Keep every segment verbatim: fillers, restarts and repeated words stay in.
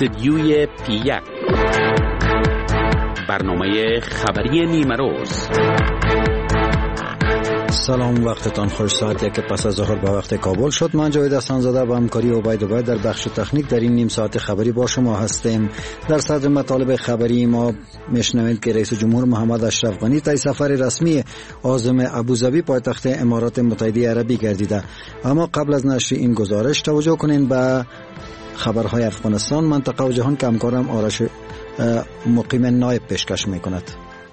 استدیوی پی یک، برنامه خبری نیمه روز. سلام، وقتتان خوش. ساعت یک پس از ظهر به وقت کابل شد. من جاوید حسن‌زاده با همکاری عبید عبید در بخش تکنیک در این نیم ساعت خبری با شما هستیم. در صدر مطالب خبری ما میشنوید که رئیس جمهور محمد اشرف غنی طی سفر رسمی عازم ابوظبی پایتخت امارات متحده عربی گردیده. اما قبل از نشر این گزارش توجه کنین به خبرهای افغانستان، منطقه و جهان که همکارم آرش مقیم نایب پیشکش میکند.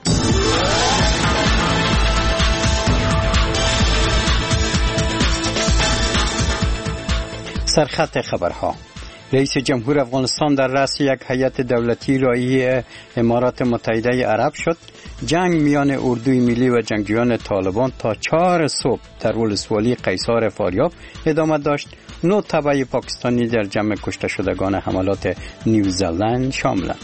سرخط خبرها. رئیس جمهور افغانستان در رأس یک هیئت دولتی رایی امارات متحده عرب شد. جنگ میان اردوی ملی و جنگجویان طالبان تا چهار صبح در ولسوالی قیصار فاریاب ادامه داشت. نه تبع پاکستانی در جمع کشته شدگان حملات نیوزلند شاملند.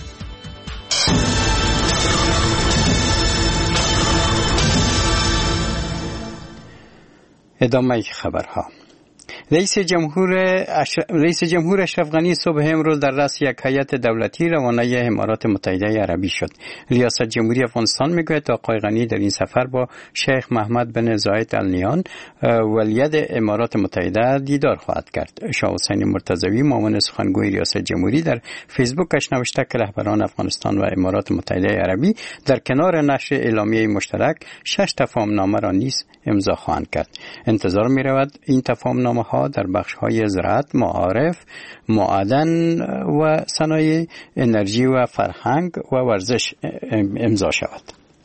ادامه خبرها. رئیس جمهور اش... رئیس جمهور اشرف غنی صبح امروز در رأس یک هیئت دولتی روانه امارات متحده عربی شد. ریاست جمهوری افغانستان میگوید آقای غنی در این سفر با شیخ محمد بن زاید ال نهیان ولیعهد امارات متحده دیدار خواهد کرد. شاه حسین مرتضوی معاون سخنگوی ریاست جمهوری در فیسبوکش نوشته که رهبران افغانستان و امارات متحده عربی در کنار نشر اعلامیه مشترک شش تفاهمنامه را نیز امضا خواهند کرد. انتظار می رود این تفاهمنامه ها در بخش های زراعت، معارف، معدن و صنایع، انرژی و فرهنگ و ورزش امضا شود.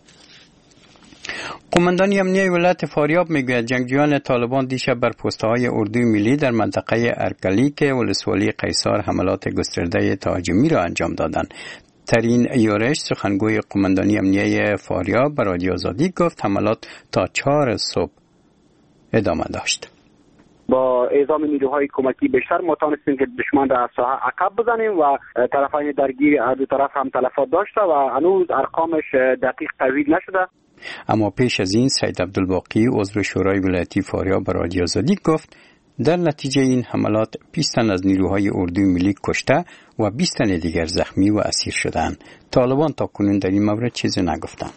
قماندان امنیه ولایت فاریاب میگوید جنگجویان طالبان دیشب بر پست‌های اردوی ملی در منطقه ارکلی که ولسوالی قیصار حملات گسترده تهاجمی را انجام دادند. ترین یورش سخنگوی قماندانی امنیه فاریاب به رادیو آزادی گفت حملات تا چهار صبح ادامه داشت. با اعزام نیروهای کمکی بیشتر ما توانستیم که دشمن را از ساحه عقب بزنیم و طرفین درگیر از دو طرف هم تلفات داشته و هنوز ارقامش دقیق تایید نشده. اما پیش از این سید عبدالباقی عضو شورای ولایتی فاریاب به رادیو آزادی گفت در نتیجه این حملات بیست تن از نیروهای اردوی ملی کشته و بیست تن دیگر زخمی و اسیر شدند. طالبان تا کنون در این مورد چیزی نگفتند.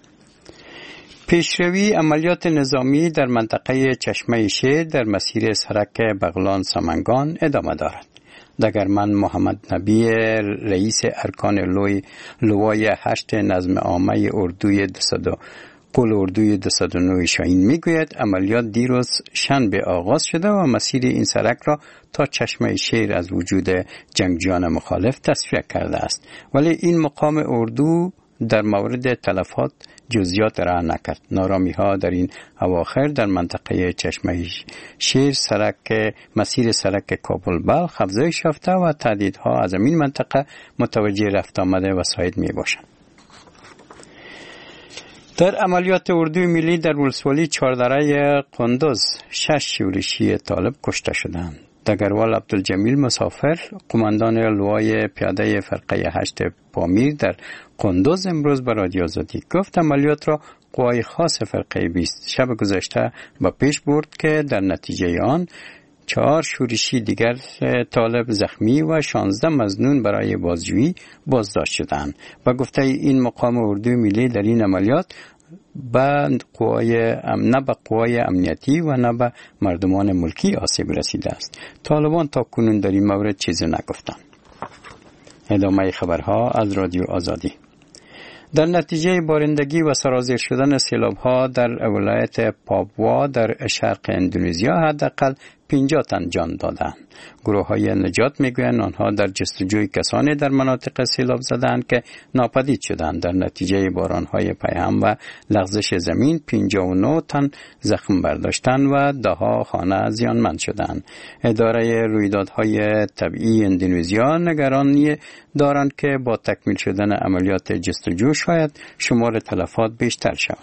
پیشروی عملیات نظامی در منطقه چشمه شیر در مسیر سرک بغلان سمنگان ادامه دارد. دگرمن محمد نبی رئیس ارکان لوی لوای هشت نظم عامه اردوی دوصد قل اردوی دوصد و نه شاهین میگوید عملیات دیروز شنبه آغاز شده و مسیر این سرک را تا چشمه شیر از وجود جنگجویان مخالف تصفیه کرده است، ولی این مقام اردو در مورد تلفات جزئیات را نکرد. نارامی ها در این اواخر در منطقه چشمه شیر سرک مسیر سرک کابل بلخ افزایش یافته و تهدیدها از این منطقه متوجه رفت آمده و ساید می باشند. در عملیات اردوی ملی در ولسوالی چهاردره قندوز شش شورشی طالب کشته شدند. دگروال عبدالجمیل مسافر قماندان لوای پیاده فرقه هشت پامیر در قندوز امروز به رادیو آزادی گفت عملیات را قوای خاص فرقه بیست شب گذشته با پیش برد که در نتیجه آن چهار شورشی دیگر طالب زخمی و شانزده مظنون برای بازجویی بازداشت شدند و گفته این مقام اردوی ملی در این عملیات به قوای نه به قوای امنیتی و نه به مردمان ملکی آسیب رسیده است. طالبان تا کنون در این مورد چیزی نگفتند. ادامه خبرها از رادیو آزادی. در نتیجه بارندگی و سرازیر شدن سیلاب‌ها در ولایت پاپوا در شرق اندونزیا حداقل پنجاه تن جان دادند. گروه‌های نجات میگویند آنها در جستجوی کسانی در مناطق سیلاب زدند که ناپدید شدند. در نتیجه باران‌های پیهم و لغزش زمین پنجاه و نه تن زخم برداشتند و ده‌ها خانه زیانمند شدند. اداره رویدادهای طبیعی اندونزیا نگرانی دارند که با تکمیل شدن عملیات جستجو شاید شمار تلفات بیشتر شود.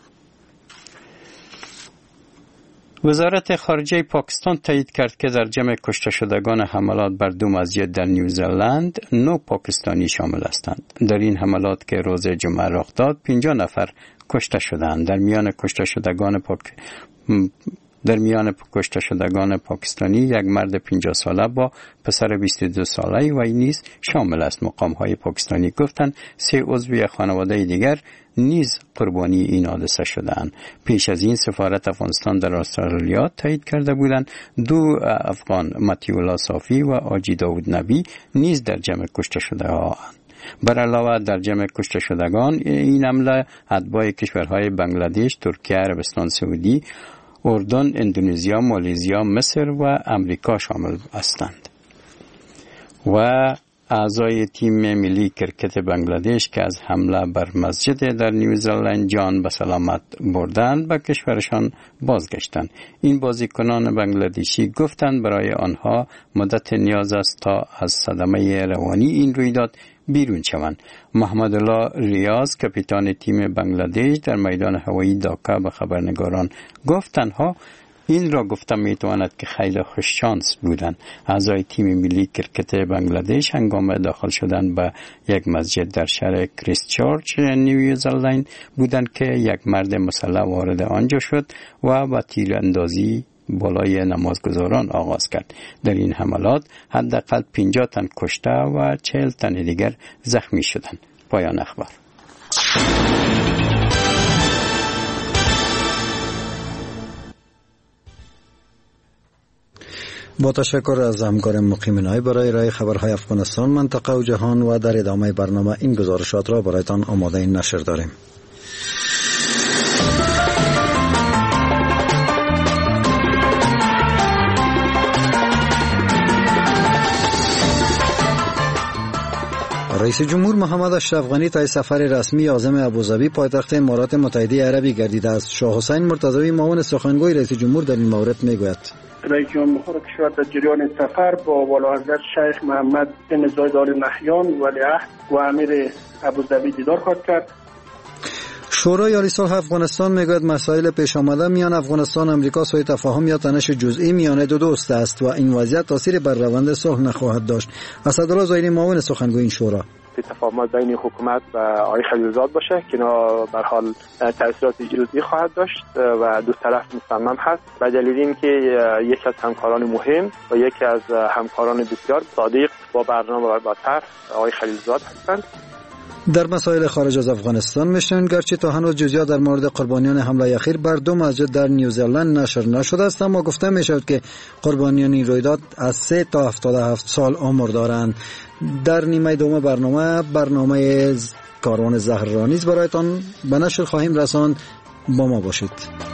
وزارت خارجه پاکستان تایید کرد که در جمع کشته شدگان حملات بر دو مسجد در نیوزلند نه پاکستانی شامل هستند. در این حملات که روز جمعه رخ داد پنجاه نفر کشته شدند. در میان کشته شدگان پاک... در میان کشته شدگان پاکستانی یک مرد پنجاه ساله با پسر بیست و دو ساله و این نیز شامل است. مقام‌های پاکستانی گفتند سه عضو یک خانواده دیگر نیز قربانی این حادثه شدند. پیش از این سفارت افغانستان در استرالیا تایید کرده بودند دو افغان متیولا صافی و آجی داود نبی نیز در جمع کشته شده ها. بر علاوه در جمع کشته شدگان این حمله اتباع کشورهای بنگلادش، ترکیه، عربستان سعودی، اردن، اندونزیا، مالزیا، مصر و امریکا شامل هستند. و اعضای تیم ملی کرکت بنگلادش که از حمله بر مسجد در نیوزلند جان به سلامت بردند به کشورشان بازگشتند. این بازیکنان بنگلادشی گفتند برای آنها مدت نیاز است تا از صدمه روانی این رویداد بیرون شوند. محمد الله ریاض کاپیتان تیم بنگلادش در میدان هوایی داکا به خبرنگاران گفت تنها این را گفتم میتواند که خیلی خوش شانس بودند. اعضای تیم ملی کرکت بنگلادش هنگام داخل شدن به یک مسجد در شهر کریستچرچ نیوزلند بودند که یک مرد مسلح وارد آنجا شد و با تیراندازی بالای نمازگزاران آغاز کرد. در این حملات حداقل پنجاه تن کشته و چهل تن دیگر زخمی شدند. پایان اخبار. با تشکر از همکار مقیم نای برای ارائه خبرهای افغانستان، منطقه و جهان و در ادامه برنامه این گزارشات را برایتان آماده این نشر داریم. رئیس جمهور محمد اشرف غنی طی سفر رسمی عازم ابوظبی پایتخت امارات متحده عربی گردیده است. شاه حسین مرتضوی معاون سخنگوی رئیس جمهور در این مورد میگوید رئیس جمهور کشور در جریان سفر با والاحضرت شیخ محمد بن زاید آل نهیان ولیعهد و امیر ابوظبی دیدار خواهد کرد. شورای عالی صلح افغانستان میگوید مسائل پیش آمده میان افغانستان و امریکا سوء تفاهم یا تنش جزئی میان دو دوست است و این وضعیت تاثیر بر روند صلح نخواهد داشت. اسدالله ظاهری معاون سخنگوی این شورا تفاهمات بین حکومت و آقای خلیلزاد باشه که اینا به حال تاثیرات جزئی خواهد داشت و دو طرف مصمم هست و دلیل این که یکی از همکاران مهم و یکی از همکاران بسیار صادق با برنامه و با طرح آقای خلیلزاد هستند. در مسائل خارج از افغانستان میشنوید گرچه تا هنوز جزئیات در مورد قربانیان حمله اخیر بر دو مسجد در نیوزلند نشر نشده است، اما گفته میشود که قربانیان این رویداد از سه تا هفتاد و هفت سال عمر دارند. در نیمه دوم برنامه برنامه کاروان زهر را نیز برایتان به نشر خواهیم رساند. با ما باشید.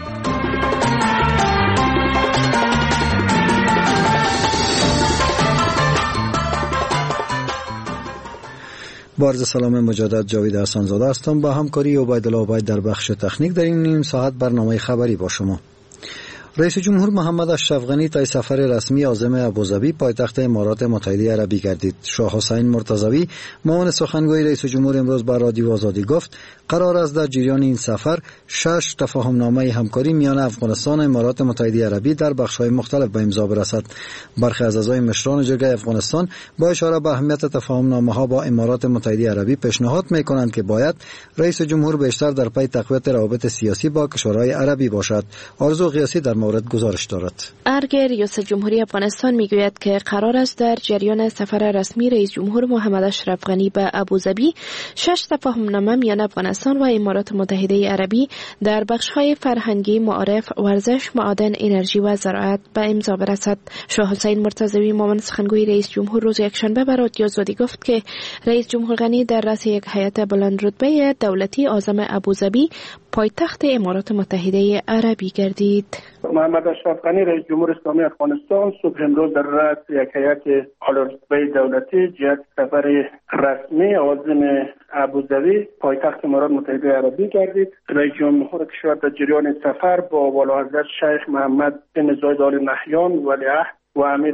با عرض سلام مجدد جاوید احسانزاده هستم با همکاری عبیدالله عبید در بخش تکنیک در این نیم ساعت برنامه خبری با شما. رئیس جمهور محمد اشرف غنی طی سفر رسمی عازم ابوظبی پایتخت امارات متحده عربی گردید. شاه حسین مرتضوی معاون سخنگوی رئیس جمهور امروز با رادیو آزادی گفت قرار است در جریان این سفر شش تفاهمنامه همکاری میان افغانستان و امارات متحده عربی در بخش‌های مختلف به امضا برسد. برخی از اعضای مشران جرگه افغانستان با اشاره به اهمیت تفاهمنامه‌ها با امارات متحده عربی پیشنهاد می‌کنند که باید رئیس جمهور بیشتر در پی تقویت روابط سیاسی با کشورهای عربی باشد. آرزو قیاسی در مورد گزارش دارد. ارگه ریاست جمهوری افغانستان میگوید که قرار است در جریان سفر رسمی رئیس جمهور محمد اشرف غنی به ابوظبی شش تفاهمنامه میان افغانستان و امارات متحده عربی در بخش‌های فرهنگی، معارف، ورزش، معادن، انرژی و زراعت به امضا برسد. شاه حسین مرتضوی معاون سخنگوی رئیس جمهور روز یکشنبه به رادیو آزادی گفت که رئیس جمهور غنی در رأس یک هیئت بلند رتبه دولتی عازم ابوظبی پایتخت امارات متحده عربی گردید. محمد اشرف غنی رئیس جمهور اسلامی افغانستان صبح امروز در رأس یک هیئت عالی‌رتبه دولتی جهت سفر رسمی عازم ابوظبی پایتخت امارات متحده عربی گردید. رئیس جمهور کشور در جریان سفر با والاحضرت شیخ محمد بن زاید آل نهیان ولیعهد و امیر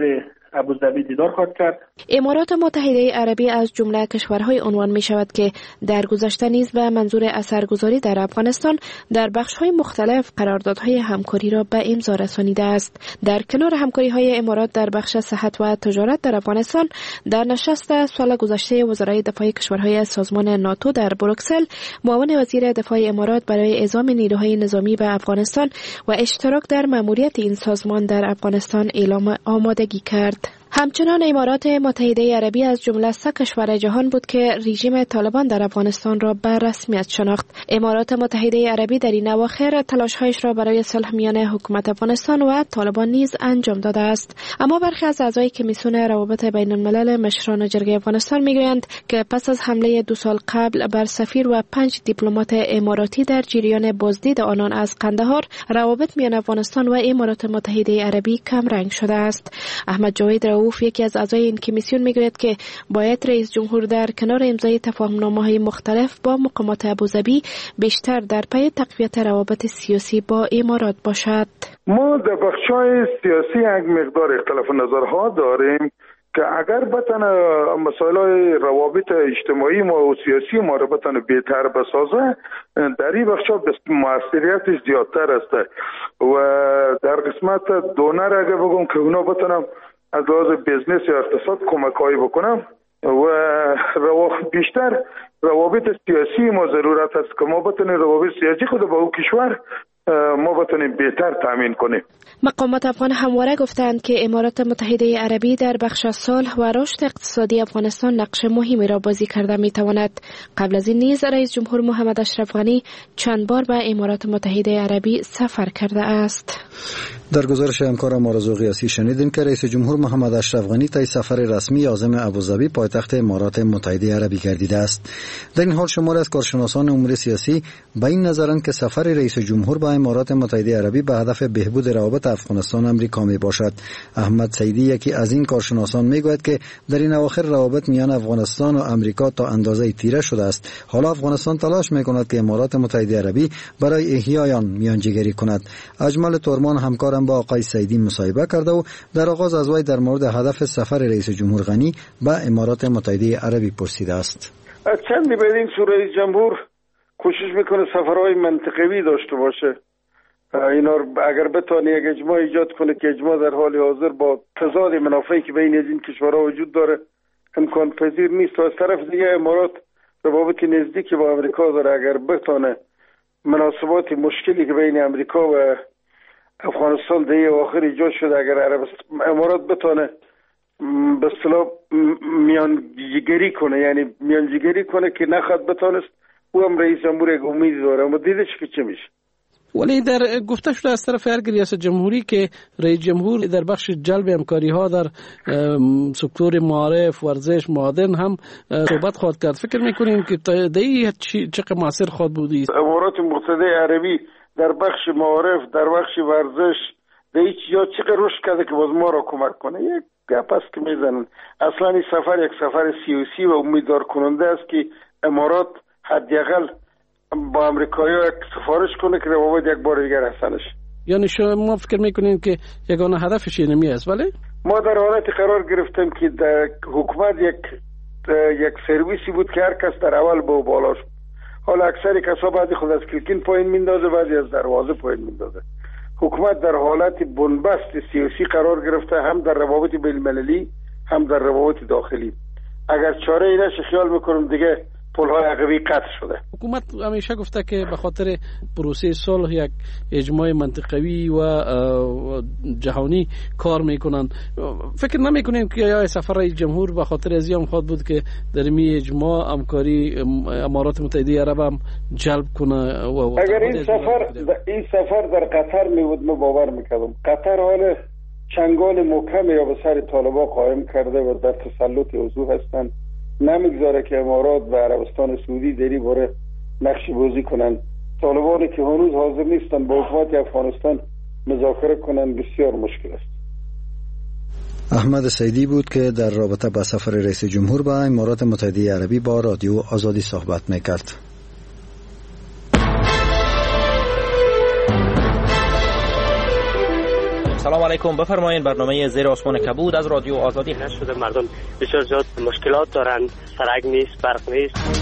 ابوظبی دیدار خواهد کرد. امارات متحده عربی از جمله کشورهای عنوان می شود که در گذشته نیز به منظور اثرگذاری در افغانستان در بخش‌های مختلف قراردادهای همکاری را به امضا رسانیده است. در کنار همکاری‌های امارات در بخش صحت و تجارت در افغانستان، در نشست سال گذشته وزرای دفاع کشورهای سازمان ناتو در بروکسل، معاون وزیر دفاع امارات برای اعزام نیروهای نظامی به افغانستان و اشتراک در مأموریت این سازمان در افغانستان اعلام آمادگی کرد. همچنان امارات متحده عربی از جمله سه کشور جهان بود که رژیم طالبان در افغانستان را به رسمیت شناخت. امارات متحده عربی در این اواخر تلاش‌هایش را برای صلح میان حکومت افغانستان و طالبان نیز انجام داده است. اما برخی از اعضای کمیسیون روابط بین الملل مشران جرگه افغانستان میگویند که پس از حمله دو سال قبل بر سفیر و پنج دیپلمات اماراتی در جریان بازدید آنان از قندهار، روابط میان افغانستان و امارات متحده عربی کم رنگ شده است. احمد جاوید رؤوف، یکی از اعضای این کمیسیون، میگوید که باید رئیس جمهور در کنار امضای تفاهم‌نامه‌های مختلف با مقامات ابوظبی بیشتر در پی تقویت روابط سیاسی با امارات باشد. ما در بخش‌های سیاسی یک مقدار اختلاف نظرها داریم که اگر بتونه مسائل روابط اجتماعی ما و سیاسی ما رو بتونه بهتر بسازه، در این بخشا موثریت زیادتر است و در قسمت دونر اگر بگم که اونا بتونم از لحاظ بیزنس یا اقتصاد کمک‌هایی بکنم و بیشتر روابط سیاسی ما ضرورت است که ما بتونیم روابط سیاسی خود با او کشور ما بتونیم بهتر تامین کنیم. مقامات افغان همواره گفتند که امارات متحده عربی در بخش صلح و رشد اقتصادی افغانستان نقش مهمی را بازی کرده می‌تواند. قبل از این نیز رئیس جمهور محمد اشرف غنی چند بار به امارات متحده عربی سفر کرده است. در گزارش همکارم آرزو قیاسی شنیدیم که رئیس جمهور محمد اشرف غنی طی سفر رسمی عازم ابوظبی پایتخت امارات متحده عربی گردیده است. در این حال شماری از کارشناسان امور سیاسی به این نظرند که سفر رئیس جمهور به امارات متحده عربی به هدف بهبود روابط افغانستان امریکا می باشد. احمد سیدی، یکی از این کارشناسان، میگوید که در این اواخر روابط میان افغانستان و امریکا تا اندازه تیره شده است. حالا افغانستان تلاش میکند که امارات متحده عربی برای احیای آن میانجیگری کند. اجمل تورمان همکارم با آقای سیدی مصاحبه کرده و در آغاز از وی در مورد هدف سفر رئیس جمهور غنی به امارات متحده عربی پرسیده است. از چندی به این رئیس جمهور کوشش میکنه سفرهای منطقوی داشته باشه. اینا اگر بتونه یک اجماع ایجاد کنه که اجماع در حال حاضر با تضاد منافعی که بین از این کشورها وجود داره امکان پذیر نیست. و از طرف دیگه امارات روابط نزدیکی با امریکا داره. اگر بتونه مناسبات مشکلی که بین امریکا و افغانستان در آخر ایجاد شده، اگر امارات بتونه به اصطلاح میانجیگری کنه، یعنی میانجیگری کنه که نخواد بتونست، او هم رئیس جمهور یک امید داره. اما دیدش که چه میشه. ولی در گفته شده از طرف هر ریاست جمهوری که رئیس جمهور در بخش جلب همکاری ها در سکتور معارف، ورزش، معادن هم صحبت خواهد کرد. فکر میکنیم که دایی چقدر موثر خواهد بودی؟ امارات متحده عربی در بخش معارف، در بخش ورزش دایی یا چقدر رشد کرده که باز ما را کمک کنه. یک گپ است که میزنن. اصلا این سفر یک سفر سیاسی و امیدوار کننده است که امارات حداقل با امریکایی‌ها یک سفارش کنه که روابط یک بار دیگر حسنش. یعنی شما فکر میکنین که یگانه هدفش اینمی است؟ ولی ما در حالت قرار گرفتیم که در حکومت یک یک سرویسی بود که هر کس در اول به بالا شد. حالا اکثر کسا بعضی خود از کلکین پایین میندازه، بعضی از دروازه پایین میندازه. حکومت در حالت بنبست سیاسی قرار گرفته، هم در روابط بین المللی هم در روابط داخلی. اگر چاره ای نشه خیال میکنم دیگه پل‌های عقبی قطع شده. حکومت همیشه گفته که به خاطر پروسه صلح یک اجماع منطقوی و جهانی کار میکنن. فکر نمیکنین که یا سفر رئیس جمهور به خاطر از این خواهد بود که در می اجماع همکاری امارات متحده عرب هم جلب کنه؟ و اگر این سفر این سفر در قطر میود ما باور میکردم. قطر حال چنگال محکم یا به سر طالبان قائم کرده و در تسلط اوضاع هستند. نمیگذاره که امارات و عربستان سعودی دری باره نقش بازی کنن. طالبانی که هنوز حاضر نیستن با حکومت افغانستان مذاکره کنن بسیار مشکل است. احمد سیدی بود که در رابطه با سفر رئیس جمهور به امارات متحده عربی با رادیو آزادی صحبت میکرد. سلام علیکم، بفرمایید. برنامه زیر آسمان کبود از رادیو آزادی هست. شده مردم بسیار زیاد مشکلات دارند، سرک نیست، برق نیست.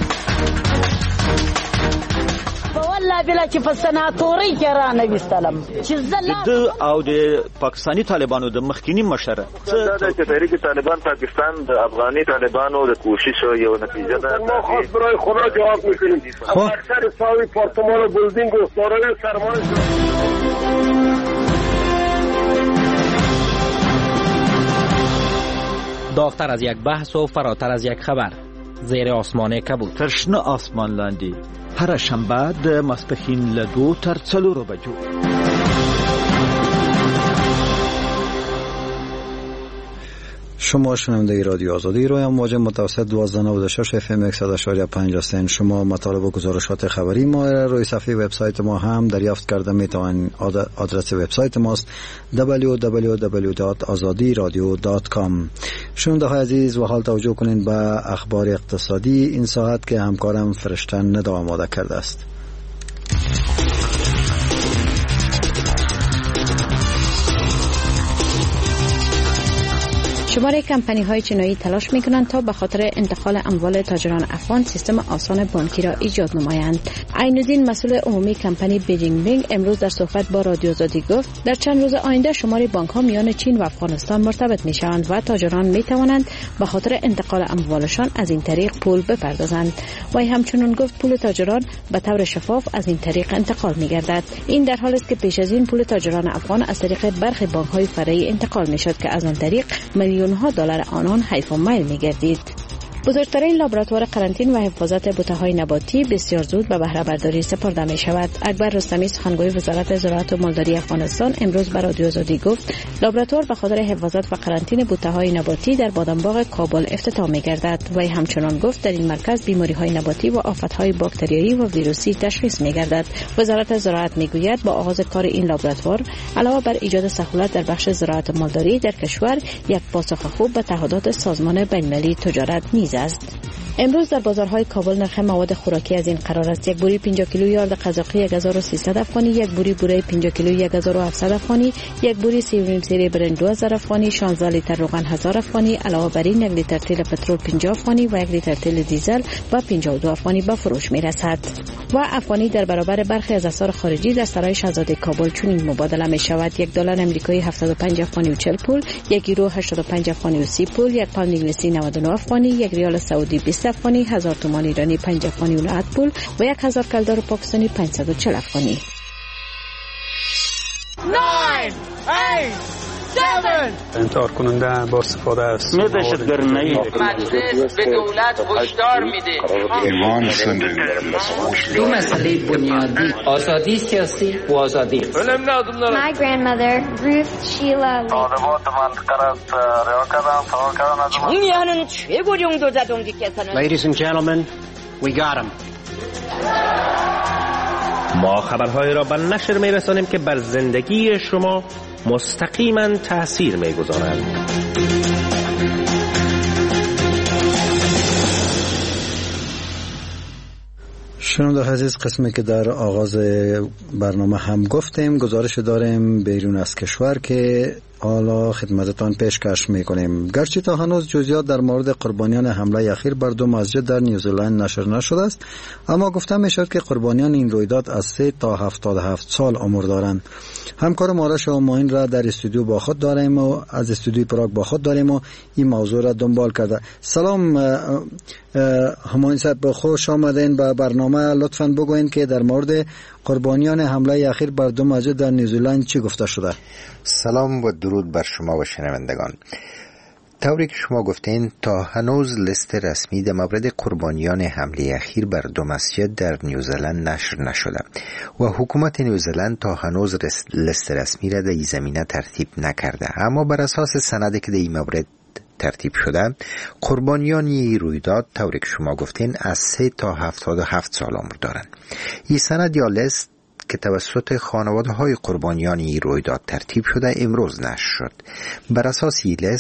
والله بلا چې په سناتوري کې را نه وستلم چې زله او د پاکستانی طالبانو د مخکینی مشر څه د تحریک طالبان پاکستان د افغاني طالبانو د کوشش یو نتیجه ده. ما خاص برای خدا جواب میکنیم. اکثر ساوی پارتمان و بلدینگ و سارای سرمایه داغتر از یک بحث و فراتر از یک خبر. زیر آسمان کبود. ترشنه آسمان لاندی. هر شنبه د ماسپښین له دو تر څلورو بجو. شما شنونده رادیو آزادی روی امواج متوسط دوازده نود و شش اف ام صد و پنج هستین. شما مطالب و گزارشات خبری ما روی صفحه وبسایت ما هم دریافت کرده می توانید. آدرس وبسایت ماست دبلیو دبلیو دبلیو دات آزادی رادیو دات کام. شنونده های عزیز، و حال توجه کنید به اخبار اقتصادی این ساعت که همکارم فرشتن ندا آماده کرده است. شماره کمپانی های چینایی تلاش می کنند تا به خاطر انتقال اموال تاجران افغان سیستم آسان بانکی را ایجاد نمایند. عین‌الدین مسئول عمومی کمپانی بیجینگ بینگ امروز در صحبت با رادیو آزادی گفت در چند روز آینده شماره بانک ها میان چین و افغانستان مرتبط می شوند و تاجران می توانند به خاطر انتقال اموالشان از این طریق پول بپردازند. و همچنین گفت پول تاجران به طور شفاف از این طریق انتقال می گردد. این در حالی است که پیش از این پول تاجران افغان از طریق برخی بانک های فرعی انتقال می شد که از آن طریق میلیون ها دلار آنان حیف و میل می گردید. بزرگترین لابراتوار قرنطین و حفاظت بوته‌های نباتی بسیار زود به بهره برداری سپرده می شود. اکبر رستمی سخنگوی وزارت زراعت و مالداری افغانستان امروز به رادیو آزادی گفت لابراتوار به خاطر حفاظت و قرنطین بوته‌های نباتی در بادامباغ کابل افتتاح می گردد. و همچنان گفت در این مرکز بیماری‌های نباتی و آفت‌های باکتریایی و ویروسی تشخیص می گردد. وزارت زراعت می گوید با آغاز کار این لابراتوار علاوه بر ایجاد سهولت در بخش زراعت و مالداری در کشور، یک پاسخ خوب به تعهدات سازمان بین‌المللی تجارت نیز است. امروز در بازارهای کابل نرخ مواد خوراکی از این قرار است: یک بوری پنجاه کیلو یارد قزاقی یک هزار و سیصد افغانی، یک بوری بوره پنجاه کیلو یک هزار و هفتصد افغانی، یک بوری سیوریم سری برنج دو هزار افغانی، شانزده لیتر روغن هزار افغانی، علاوه بر این یک لیتر تیل پترول پنجاه افغانی و یک لیتر تیل دیزل با پنجاه و دو افغانی به فروش می رسد. و افغانی در برابر برخی از اسعار خارجی در سرای شاهزاده کابل چنین مبادله می شود: یک دلار آمریکایی هفتاد و پنج افغانی و چهل پول، یک یورو هشتاد و پنج افغانی و سی پول، یک پوند انگلیسی نود و نه افغانی، یک ریال سعودی بیست افغانی، هزار تومان ایرانی پنج افغانی و نود پول و یک هزار کلدار پاکستانی پانصد و چهل افغانی. انتحار کننده با استفاده است. نه دهشتگردی. مجلس به دولت هشدار میده. دو مسئله بنیادی: آزادی سیاسی و آزادی. My grandmother Ruth Sheila Lee. 정의하는 최고령 도자동지께서는 Ladies and gentlemen, we got him. ما خبرهای را به نشر می رسانیم که بر زندگی شما مستقیما تأثیر می گذارند. شنونده عزیز، قسمی که در آغاز برنامه هم گفتیم گزارش داریم بیرون از کشور که حالا خدمتتان پیشکش میکنیم. گرچه تا هنوز جزئیات در مورد قربانیان حمله اخیر بر دو مسجد در نیوزلند نشر نشده است، اما گفته میشد که قربانیان این رویداد از سه تا هفتاد و هفت سال عمر دارند. همکار ما شاهماین را در استودیو با خود داریم و از استودیوی پراگ با خود داریم و این موضوع را دنبال کرده. سلام هماین صاحب، خوش آمدین به برنامه. لطفاً بگوین که در مورد قربانیان حمله اخیر بر دو مسجد در نیوزلند چی گفته شده؟ سلام و درود بر شما و شنوندگان. طوری که شما گفتین تا هنوز لیست رسمی در مورد قربانیان حمله اخیر بر دو مسجد در نیوزلند نشر نشده و حکومت نیوزلند تا هنوز لیست رسمی را در این زمینه ترتیب نکرده. اما بر اساس سندی که در این مورد ترتیب شده، قربانیان این رویداد طوری که شما گفتین از سه تا هفتاد و هفت سال عمر دارند. این سند یا لیست که توسط خانواده های قربانیان این رویداد ترتیب شده امروز نشر شد. بر اساس این لیست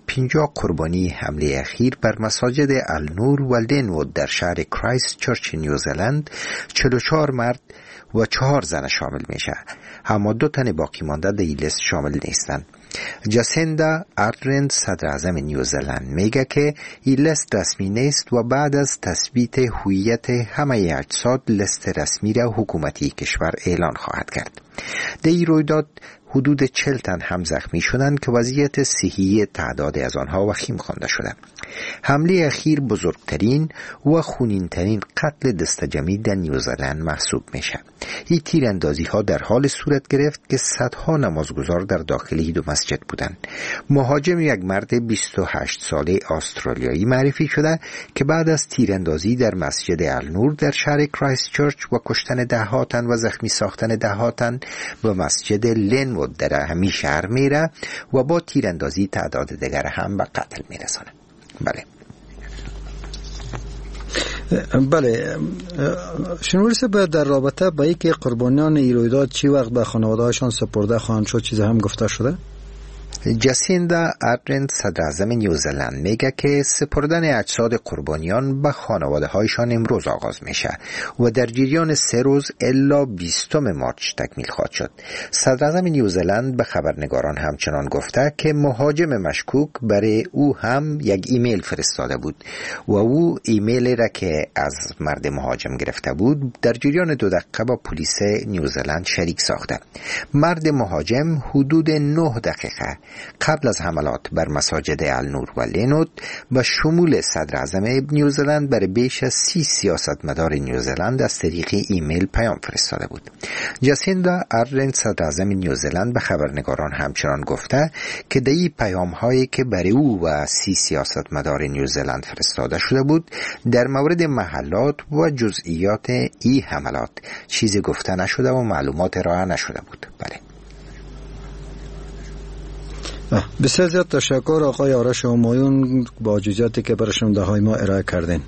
پنجاه قربانی حمله اخیر بر مساجد النور و لینوود در شهر کرایست چرچ نیوزلند چهل و چهار مرد و چهار زن شامل میشه، اما دو تن باقی مانده در این لیست شامل نیستند. جاسیندا آردرن صدر اعظم نیوزلند میگه که این لیست رسمی نیست و بعد از تثبیت هویت همه اجساد لیست رسمی را حکومتی کشور اعلان خواهد کرد. در این رویداد حدود چهل تن هم زخمی شدند که وضعیت صحی تعداد از آنها وخیم خوانده شده. حمله اخیر بزرگترین و خونینترین قتل دستجمعی در نیوزلند محسوب میشه. این تیراندازی ها در حال صورت گرفت که صدها نمازگزار در داخل دو مسجد بودند. مهاجم یک مرد بیست و هشت ساله استرالیایی معرفی شده که بعد از تیراندازی در مسجد النور در شهر کرایست چرچ و کشتن ده ها تن و زخمی ساختن ده ها تن به مسجد لینوود در همین شهر میره و با تیراندازی تعداد دیگر هم به قتل میرسانه. بله بله شنوری صاحب، در رابطه با اینکه قربانیان این رویداد چی وقت به خانواده‌هاشان سپرده خواهند شد چیزی هم گفته شده؟ جاسیندا آردرن صدر اعظم نیوزلند میگه که سپردن اجساد قربانیان به خانواده هایشان امروز آغاز میشه و در جریان سه روز الا بیستم مارچ تکمیل خواهد شد. صدر اعظم نیوزلند به خبرنگاران همچنان گفته که مهاجم مشکوک برای او هم یک ایمیل فرستاده بود و او ایمیل را که از مرد مهاجم گرفته بود در جریان دو دقیقه با پلیس نیوزلند شریک ساخته. مرد مهاجم حدود نه دقیقه قبل از حملات بر مساجد النور و لینوود و شمول صدر اعظم نیوزلند برای بیش از سی سیاستمدار نیوزلند از طریق ایمیل پیام فرستاده بود. جاسیندا آردرن صدر اعظم نیوزلند به خبرنگاران همچنان گفته که در این پیام هایی که برای او و سی سیاستمدار نیوزلند فرستاده شده بود در مورد محلات و جزئیات این حملات چیزی گفته نشده و معلومات ارائه نشده بود. بله بسیار زیاد تشکر آقای آرش همایون با جزئیاتی که برای شنونده های ما ارائه کردین.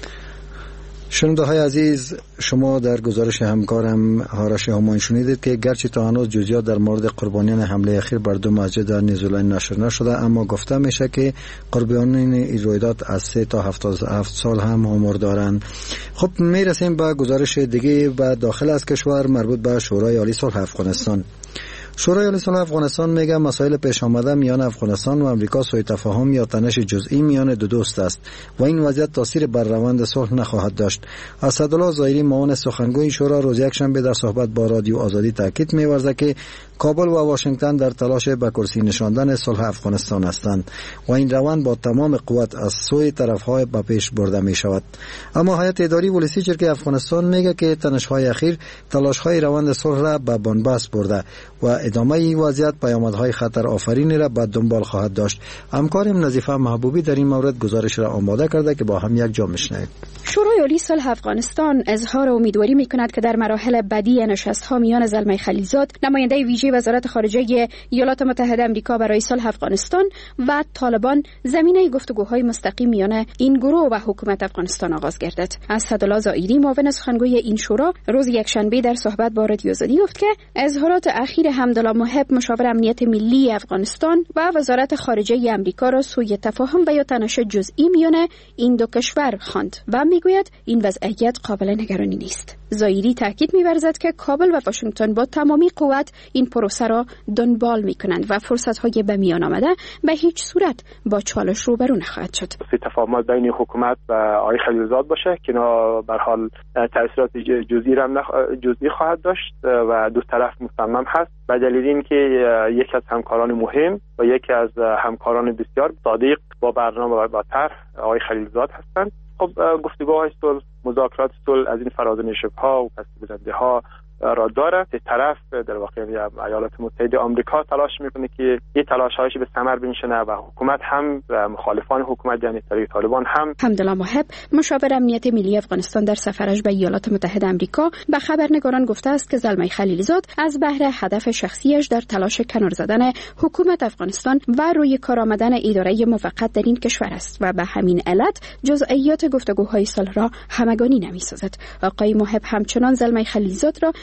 شنونده های عزیز، شما در گزارش همکارم آرش همایون شنیدید که گرچه تا هنوز جزئیات در مورد قربانیان حمله اخیر بر دو مسجد در نیوزلند نشر نشده، اما گفته میشه که قربانیان این رویداد از سه تا هفتاد و هفت سال هم عمر دارند. خب میرسیم به گزارش دیگه و داخل از کشور مربوط به شورای عالی صلح افغانستان. شورای عالی صلح افغانستان میگه مسائل پیش آمده میان افغانستان و امریکا سوء تفاهم یا تنش جزئی میان دو دوست است و این وضعیت تاثیر بر روند صلح نخواهد داشت. اسدالله ظاهری معاون سخنگوی شورا روز یکشنبه در صحبت با رادیو آزادی تاکید می‌ورزد که کابل و واشنگتن در تلاش به کرسی نشاندن صلح افغانستان هستند و این روند با تمام قوت از سوی طرف‌ها به پیش برده می‌شود. اما هیئت اداری ولسی چرک افغانستان میگه که تنش‌های اخیر تلاش‌های روند صلح را به بنبست برده و ادامه این وضعیت پیامدهای خطر آفرینی را به دنبال خواهد داشت. همکارم نظیفه محبوبی در این مورد گزارش را آماده کرده که با هم یک جا میشنویم. شورای عالی صلح افغانستان اظهار امیدواری میکند که در مراحل بعدی نشست‌ها میان زلمه خلیلزاد، نماینده ویژه وزارت خارجه ایالات متحده آمریکا برای صلح افغانستان و طالبان، زمینه گفتگوهای مستقیم میان این گروه و حکومت افغانستان آغاز گردد. اسدالله ظاهری معاون سخنگوی این شورا روز یکشنبه در صحبت با رادیو آزادی گفت که اظهارات اخیر حمدالله محب مشاور امنیت ملی افغانستان و وزارت خارجه آمریکا را سوء تفاهم و یا تنش جزئی میان این دو کشور خواند و میگوید این وضعیت قابل نگرانی نیست. ظاهری تاکید می‌ورزد که کابل و واشنگتن با تمامی قوت این پروسه را دنبال می‌کنند و فرصت‌های به میان آمده به هیچ صورت با چالش روبرو نخواهد شد. تفاهمات بین حکومت و آقای خلیلزاد باشه که اینا به حال تأثیرات جزئی هم جزئی خواهد داشت و دو طرف مصمم هست به دلیل اینکه یکی از همکاران مهم و یکی از همکاران بسیار صادق با برنامه و با طرح آقای خلیلزاد هستند. خب گفتگوهای صلح، مذاکرات صلح از این فراز و نشیب‌ها و پس‌بندی‌ها را داره. سه طرف در واقع ایالات متحده آمریکا تلاش میکنه که یه تلاش‌هایش به ثمر بنشینه و حکومت هم و مخالفان حکومت یعنی طریق طالبان هم. حمدالله محب مشاور امنیت ملی افغانستان در سفرش به ایالات متحده آمریکا به خبرنگاران گفته است که زلمه خلیلزاد از بهر هدف شخصیش در تلاش کنار زدن حکومت افغانستان و روی کار آمدن اداره موقت در این کشور است و به همین علت جزئیات گفتگوهای صلح را همگانی نمی‌سازد. آقای محب همچنان زلمه خلیلزاد را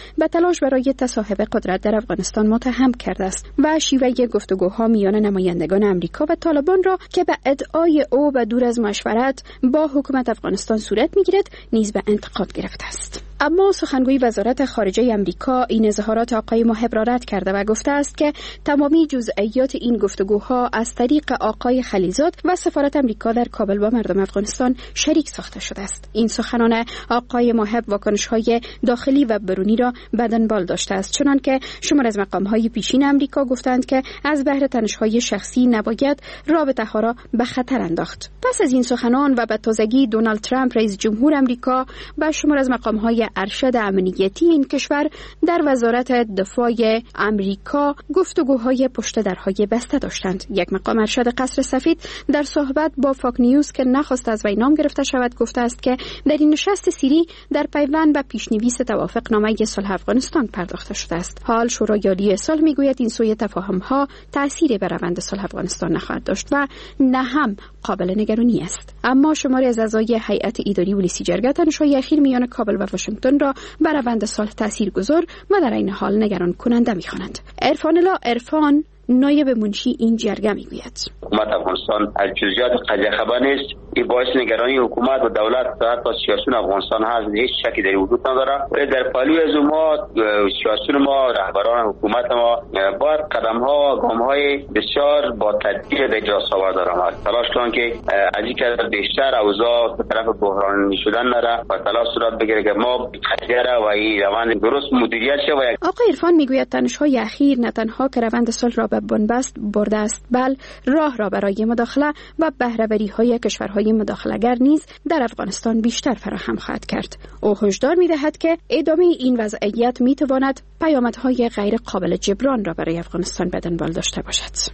به تلاش برای تصاحب قدرت در افغانستان متهم کرده است و شیوه گفتگوها میان نمایندگان امریکا و طالبان را که به ادعای او و دور از مشورت با حکومت افغانستان صورت میگیرد نیز به انتقاد گرفته است. اما سخنگوی وزارت خارجه امریکا این اظهارات آقای محب را رد کرده و گفته است که تمامی جزئیات این گفتگوها از طریق آقای خلیلزاد و سفارت امریکا در کابل با مردم افغانستان شریک ساخته شده است. این سخنان آقای محب واکنش‌های داخلی و برونی را به دنبال داشته است، چنانکه شمار از مقام‌های پیشین امریکا گفتند که از بهر تنش‌های شخصی نباید رابطه‌ها را به خطر انداخت. پس از این سخنان و به تازگی دونالد ترامپ رئیس جمهور امریکا با شمار از مقام‌های ارشد امنیتی این کشور در وزارت دفاع امریکا گفتگوهای پشت درهای بسته داشتند. یک مقام ارشد قصر سفید در صحبت با فاک نیوز که نخواست از وی نام گرفته شود گفته است که در این نشست سری در پیوند به پیشنویس توافقنامه صلح افغانستان پرداخته شده است. حال شورای عالی صلح میگوید این سوی تفاهم‌ها تأثیری بر روند صلح افغانستان نخواهد داشت و نه هم قابل نگرانی است. اما شماری از اعضای هیئت اداری ولسی جرگه تنش‌های اخیر میان کابل و واشنگتن را بر روند صلح تاثیرگذار و در این حال نگران کننده می‌خوانند. عرفان الله عرفان نایب منشی این جرگه میگوید حکومت افغانستان از جزئیات قضیه خبر نیست. این باعث نگرانی حکومت و دولت و حتی سیاسیون افغانستان هست، هیچ شکی در وجود نداره. ولی در پهلوی از ما سیاسیون ما، رهبران حکومت ما باید قدم‌ها و گام‌های بسیار با تدبیر به اجرا آورده دارند. تلاش کنند که از این که بیشتر اوضاع به طرف بحرانی شدن نره و تلاش صورت بگیره که ما قضیه را و این روند درست مدیریت شه. آقای عرفان میگوید تنش‌های اخیر نه تنها که روند صلح را به بنبست برده است، بل راه را برای مداخله و بهره‌وری‌های کشورهای مداخله‌گر نیز در افغانستان بیشتر فراهم خواهد کرد. او هشدار می‌دهد که ادامه این وضعیت می‌تواند پیامدهای غیر قابل جبران را برای افغانستان به دنبال داشته باشد.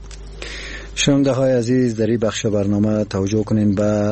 شنونده های عزیز، در این بخش برنامه توجه کنین به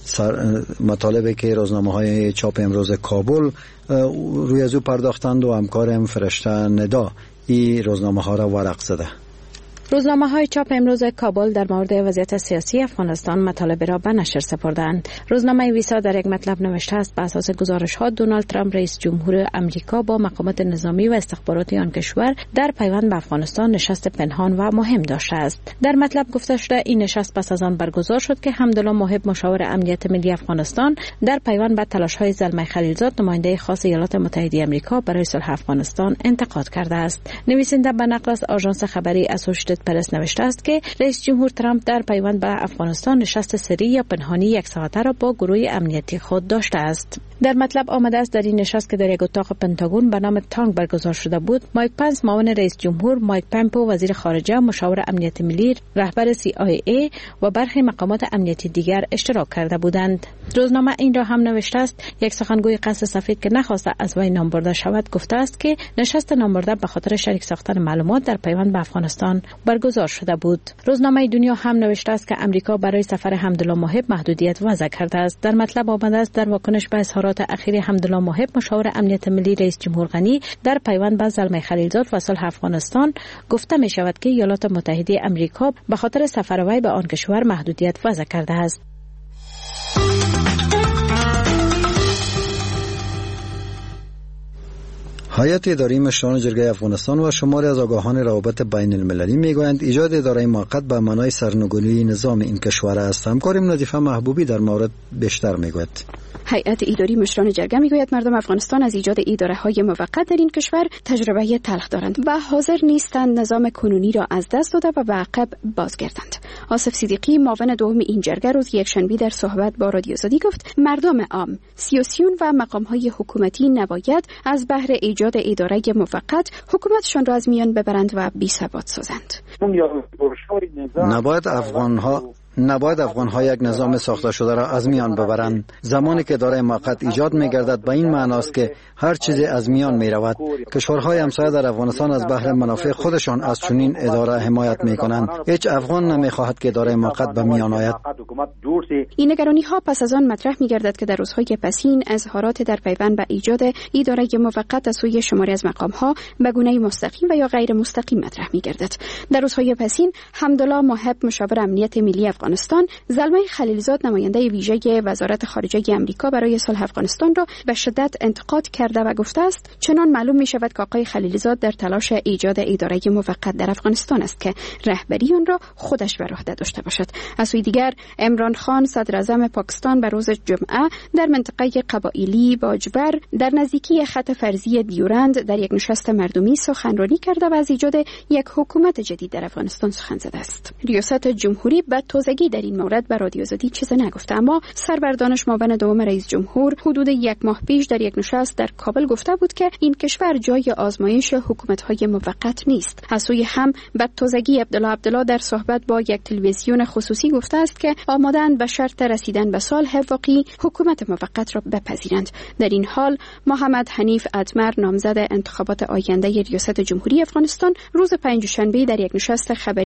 مطالبی که روزنامه های چاپ امروز کابل روی از او پرداختند و همکارم فرشته ندا این روزنامه ها را ورق زده. روزنامه های چاپ امروز کابل در مورد وضعیت سیاسی افغانستان مطالب را به نشر سپردند. روزنامه ویسا در یک مطلب نوشته است بر اساس گزارش ها دونالد ترامپ رئیس جمهور امریکا با مقامات نظامی و استخباراتی آن کشور در پیوند به افغانستان نشست پنهان و مهم داشته است. در مطلب گفته شده این نشست پس از آن برگزار شد که حمدالله محب مشاور امنیت ملی افغانستان در پیوند به تلاش های زلمه خلیلزاد نماینده خاص ایالات متحده آمریکا برای صلح افغانستان انتقاد کرده است. نویسنده به نقل از آژانس خبری اسوسییتد پرس نوشته است که رئیس جمهور ترامپ در پیوند به افغانستان نشست سری یا پنهانی یک ساعته را با گروه امنیتی خود داشته است. در مطلب آمده است در این نشست که در یک اتاق پنتاگون به نام تانگ برگزار شده بود، مایک پنس معاون رئیس جمهور، مایک پمپو وزیر خارجه، مشاور امنیت ملی، رهبر سی آی ای و برخی مقامات امنیتی دیگر اشتراک کرده بودند. روزنامه این را هم نوشته است یک سخنگوی قصر سفید که نخواسته از وی نام برده شود گفته است که نشست نام برده به خاطر شریک ساختن معلومات در پیوند به افغانستان برگزار شده بود. روزنامه دنیا هم نوشته است که امریکا برای سفر حمدالله محب محدودیت وضع کرده است. در مطلب آمده است در واکنش به اظهارات اخیر حمدالله محب مشاور امنیت ملی رئیس جمهور غنی در پیوند به زلمه خلیلزاد و صلح افغانستان گفته می شود که ایالات متحده آمریکا به خاطر سفر وی به آن کشور محدودیت وضع کرده است. هیئت اداری مشران جرگه افغانستان و شماری از آگاهان روابط بین المللی میگویند ایجاد اداره موقت به معنای سرنگونی نظام این کشور است. همکارم نظیفه محبوبی در مورد بیشتر میگوید. هیئت اداری مشران جرگه میگوید مردم افغانستان از ایجاد اداره های موقت در این کشور تجربه تلخ دارند و حاضر نیستند نظام کنونی را از دست داده و به عقب بازگردند. آصف صدیقی معاون دوم این جرگه روز یکشنبه در صحبت با رادیو آزادی گفت مردم عام، سیاسیون و مقام های حکومتی نباید از بهر ایجاد اداره موقت حکومتشان را از میان ببرند و بی ثبات سازند. نباید افغانها نباید افغان‌ها یک نظام ساخته شده را از میان ببرند. زمانی که اداره موقت ایجاد می‌گردد به این معناست که هر چیزی از میان می‌رود. کشورهای همسایه در افغانستان از بهر منافع خودشان از چنین اداره حمایت می‌کنند. هیچ افغان نمی‌خواهد که اداره موقت به میان آید. این نگرانی‌ها پس از آن مطرح می‌گردد که در روزهای پسین اظهارات در پیوند به ایجاد اداره موقت از سوی شماری از مقام‌ها به گونه‌ای مستقیم و یا غیر مستقیم مطرح می‌گردد. در روزهای پسین حمدالله محب مشاور امنیت ملی افغانستان زلمه خلیلزاد نماینده ویژه وزارت خارجه آمریکا برای صلح افغانستان را به شدت انتقاد کرده و گفته است چنان معلوم می شود که آقای خلیلزاد در تلاش ایجاد اداره موقت در افغانستان است که رهبری آن را خودش بر عهده داشته باشد. از سوی دیگر عمران خان صدر اعظم پاکستان به روز جمعه در منطقه قبایلی باجبر در نزدیکی خط فرضی دیورند در یک نشست مردمی سخنرانی کرده و از ایجاد یک حکومت جدید در افغانستان سخن زده است. ریاست جمهوری به تازگی در این مورد به رادیو آزادی چیزی نگفته، اما سربر دانش معاون دوم رئیس جمهور حدود یک ماه پیش در یک نشست در کابل گفته بود که این کشور جای آزمایش حکومت‌های موقت نیست. از سوی هم به تازگی عبدالله عبدالله در صحبت با یک تلویزیون خصوصی گفته است که آماده‌اند به شرط رسیدن به صلح واقعی حکومت موقت را بپذیرند. در این حال محمد حنیف اتمر نامزد انتخابات آینده ریاست جمهوری افغانستان روز پنجشنبه در یک نشست خبری